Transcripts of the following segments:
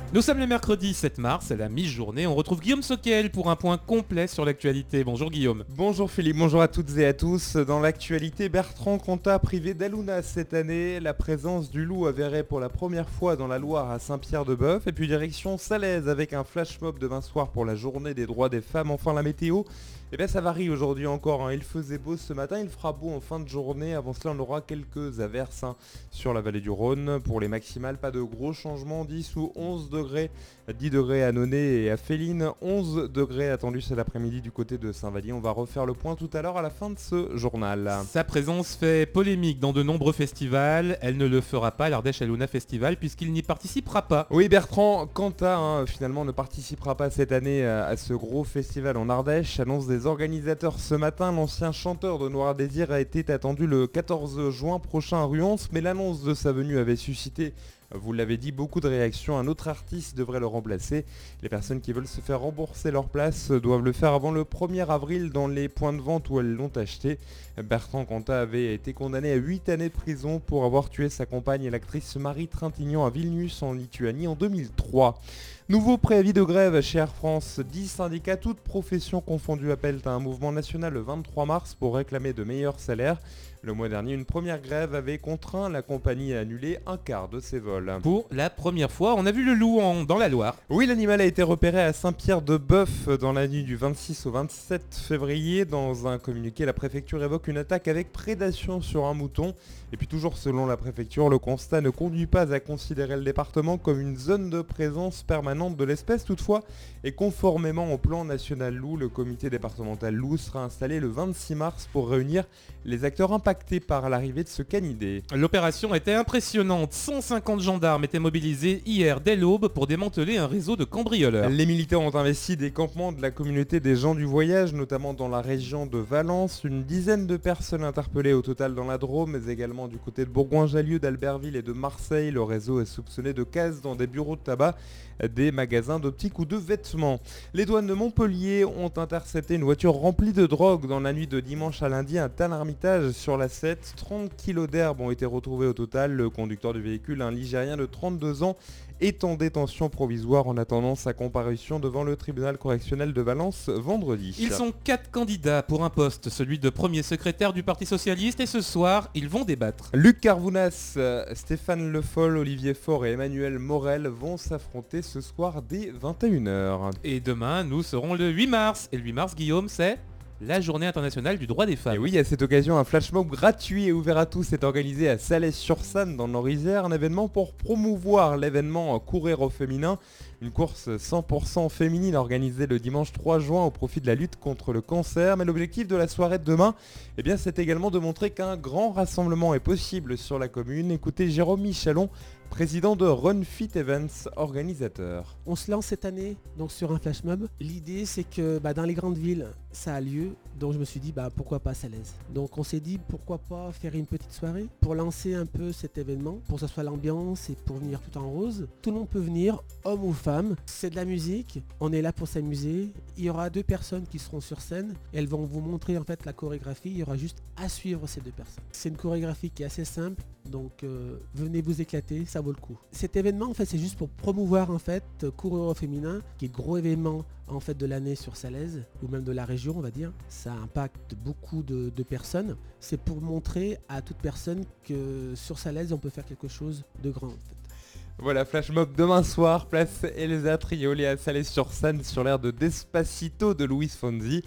Nous sommes le mercredi 7 mars, à la mi-journée. On retrouve Guillaume Soquel pour un point complet sur l'actualité. Bonjour Guillaume. Bonjour Philippe, bonjour à toutes et à tous. Dans l'actualité, Bertrand Cantat privé d'Aluna cette année. La présence du loup avérée pour la première fois dans la Loire à Saint-Pierre-de-Bœuf. Et puis direction Salaise avec un flash mob demain soir pour la journée des droits des femmes. Enfin la météo, eh bien ça varie aujourd'hui encore. Il faisait beau ce matin, il fera beau en fin de journée. Avant cela on aura quelques averses sur la vallée du Rhône. Pour les maximales, pas de gros changements, 10 ou 11 degrés. 10 degrés à Nonay et à Féline, 11 degrés attendus cet après-midi du côté de Saint-Vallier. On va refaire le point tout à l'heure à la fin de ce journal. Sa présence fait polémique dans de nombreux festivals. Elle ne le fera pas à l'Ardèche Aluna Festival puisqu'il n'y participera pas. Oui, Bertrand Cantat finalement ne participera pas cette année à ce gros festival en Ardèche. Annonce des organisateurs ce matin. L'ancien chanteur de Noir Désir a été attendu le 14 juin prochain à Ruance, mais l'annonce de sa venue avait suscité, vous l'avez dit, beaucoup de réactions. Un autre artiste devrait le remplacer. Les personnes qui veulent se faire rembourser leur place doivent le faire avant le 1er avril dans les points de vente où elles l'ont acheté. Bertrand Cantat avait été condamné à 8 années de prison pour avoir tué sa compagne et l'actrice Marie Trintignant à Vilnius en Lituanie en 2003. Nouveau préavis de grève chez Air France. 10 syndicats, toutes professions confondues, appellent à un mouvement national le 23 mars pour réclamer de meilleurs salaires. Le mois dernier, une première grève avait contraint la compagnie à annuler un quart de ses vols. Pour la première fois, on a vu le loup dans la Loire. Oui, l'animal a été repéré à Saint-Pierre-de-Bœuf dans la nuit du 26 au 27 février. Dans un communiqué, la préfecture évoque une attaque avec prédation sur un mouton. Et puis toujours selon la préfecture, le constat ne conduit pas à considérer le département comme une zone de présence permanente de l'espèce. Toutefois, et conformément au plan national loup, le comité départemental loup sera installé le 26 mars pour réunir les acteurs impactés par l'arrivée de ce canidé. L'opération était impressionnante. 150 gendarmes étaient mobilisés hier dès l'aube pour démanteler un réseau de cambrioleurs. Les militaires ont investi des campements de la communauté des gens du voyage, notamment dans la région de Valence. Une dizaine de personnes interpellées au total dans la Drôme, mais également du côté de Bourgoin-Jallieu, d'Albertville et de Marseille. Le réseau est soupçonné de casse dans des bureaux de tabac, des magasins d'optique ou de vêtements. Les douanes de Montpellier ont intercepté une voiture remplie de drogue dans la nuit de dimanche à lundi à Tain-l'Hermitage sur la 7. 30 kilos d'herbe ont été retrouvés au total. Le conducteur du véhicule, un Ligérien de 32 ans, est en détention provisoire en attendant sa comparution devant le tribunal correctionnel de Valence vendredi. Ils sont 4 candidats pour un poste, celui de premier secrétaire du Parti Socialiste, et ce soir, ils vont débattre. Luc Carvounas, Stéphane Le Foll, Olivier Faure et Emmanuel Morel vont s'affronter ce soir dès 21h. Et demain, nous serons le 8 mars. Et le 8 mars, Guillaume, c'est la journée internationale du droit des femmes. Et oui, à cette occasion, un flash mob gratuit et ouvert à tous est organisé à Salès-sur-Sanne dans le Nord-Isère, un événement pour promouvoir l'événement Courir au féminin, une course 100% féminine organisée le dimanche 3 juin au profit de la lutte contre le cancer. Mais l'objectif de la soirée de demain, eh bien, c'est également de montrer qu'un grand rassemblement est possible sur la commune. Écoutez Jérôme Michalon, président de Run Fit Events, organisateur. On se lance cette année donc sur un flash mob. L'idée c'est que dans les grandes villes ça a lieu, donc je me suis dit pourquoi pas Salaise. Donc on s'est dit pourquoi pas faire une petite soirée pour lancer un peu cet événement, pour que ce soit l'ambiance et pour venir tout en rose. Tout le monde peut venir, homme ou femme, c'est de la musique, on est là pour s'amuser. Il y aura 2 personnes qui seront sur scène, elles vont vous montrer en fait la chorégraphie, il y aura juste à suivre ces 2 personnes. C'est une chorégraphie qui est assez simple, donc venez vous éclater, ça vaut le coup. Cet événement en fait c'est juste pour promouvoir en fait Courir au féminin, qui est le gros événement en fait de l'année sur Salaise, ou même de la région on va dire. Ça impacte beaucoup de personnes. C'est pour montrer à toute personne que sur Salaise on peut faire quelque chose de grand en fait. Voilà, flash mob demain soir, place Elsa Trioli à Salès-sur-Sanne sur l'air de Despacito de Luis Fonsi.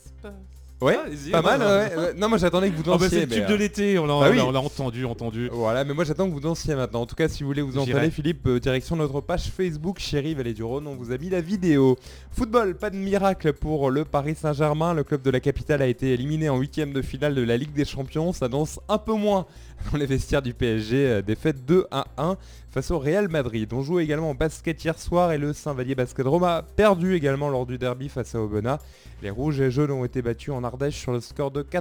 Ouais, pas mal, ouais. Non, moi j'attendais que vous dansiez. C'est le tube de l'été, on l'a entendu. Voilà, mais moi j'attends que vous dansiez maintenant. En tout cas, si vous voulez vous entraîner, Philippe, direction notre page Facebook Chérie Vallée du Rhône, on vous a mis la vidéo. Football, pas de miracle pour le Paris Saint-Germain. Le club de la capitale a été éliminé en 8e de finale de la Ligue des Champions. Ça danse un peu moins dans les vestiaires du PSG. Défaite 2-1 face au Real Madrid. On joue également au basket hier soir et le Saint-Vallier Basket Drôme a perdu également lors du derby face à Aubenas. Les rouges et jaunes ont été battus en Ardèche sur le score de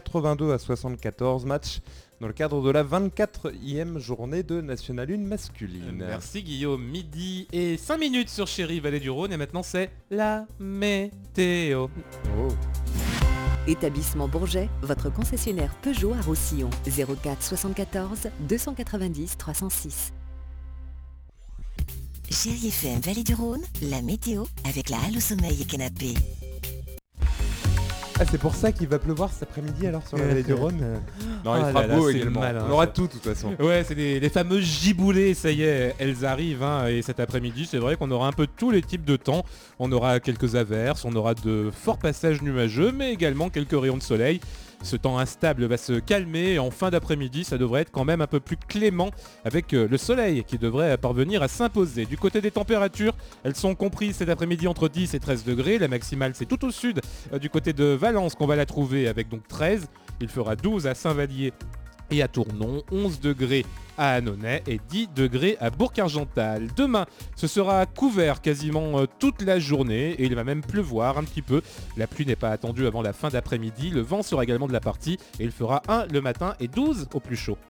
82-74. Match dans le cadre de la 24e journée de National 1 masculine. Merci Guillaume, midi et 5 minutes sur Chérie Vallée du Rhône et maintenant c'est la météo. Oh. Établissement Bourget, votre concessionnaire Peugeot à Roussillon. 04 74 290 306. Chérie FM Vallée du Rhône, la météo avec la halle au sommeil et canapé. Ah, c'est pour ça qu'il va pleuvoir cet après-midi alors sur la vallée du Rhône. Non, il Ah fera là là, beau c'est également. malin, On aura ça. tout de toute façon. Ouais, c'est les fameuses giboulées, ça y est, elles arrivent. Et cet après-midi, c'est vrai qu'on aura un peu tous les types de temps. On aura quelques averses, on aura de forts passages nuageux, mais également quelques rayons de soleil. Ce temps instable va se calmer et en fin d'après-midi, ça devrait être quand même un peu plus clément avec le soleil qui devrait parvenir à s'imposer. Du côté des températures, elles sont comprises cet après-midi entre 10 et 13 degrés. La maximale, c'est tout au sud du côté de Valence qu'on va la trouver avec donc 13. Il fera 12 à Saint-Vallier et à Tournon, 11 degrés à Annonay et 10 degrés à Bourg-Argental. Demain, ce sera couvert quasiment toute la journée et il va même pleuvoir un petit peu. La pluie n'est pas attendue avant la fin d'après-midi. Le vent sera également de la partie et il fera 1 le matin et 12 au plus chaud.